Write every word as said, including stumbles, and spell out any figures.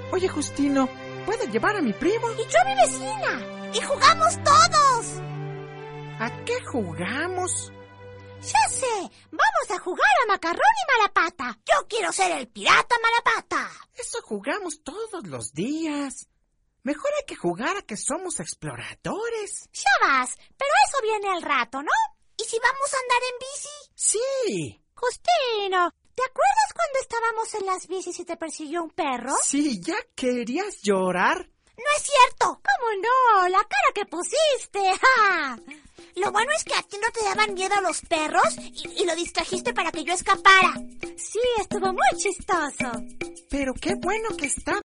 Oye, Justino, ¿puedo llevar a mi primo? Y yo a mi vecina. Y jugamos todos. ¿A qué jugamos? Ya sé, vamos a jugar a Macarrón y Malapata. Yo quiero ser el pirata Malapata. Eso jugamos todos los días. Mejor hay que jugar a que somos exploradores. Ya vas, pero eso viene al rato, ¿no? ¿Y si vamos a andar en bici? Sí. Justino, ¿te acuerdas cuando estábamos en las bicis y te persiguió un perro? Sí, ¿ya querías llorar? No es cierto. ¿Cómo no? La cara que pusiste. ¡Ja! Lo bueno es que a ti no te daban miedo los perros y, y lo distrajiste para que yo escapara. Sí, estuvo muy chistoso. Pero qué bueno que está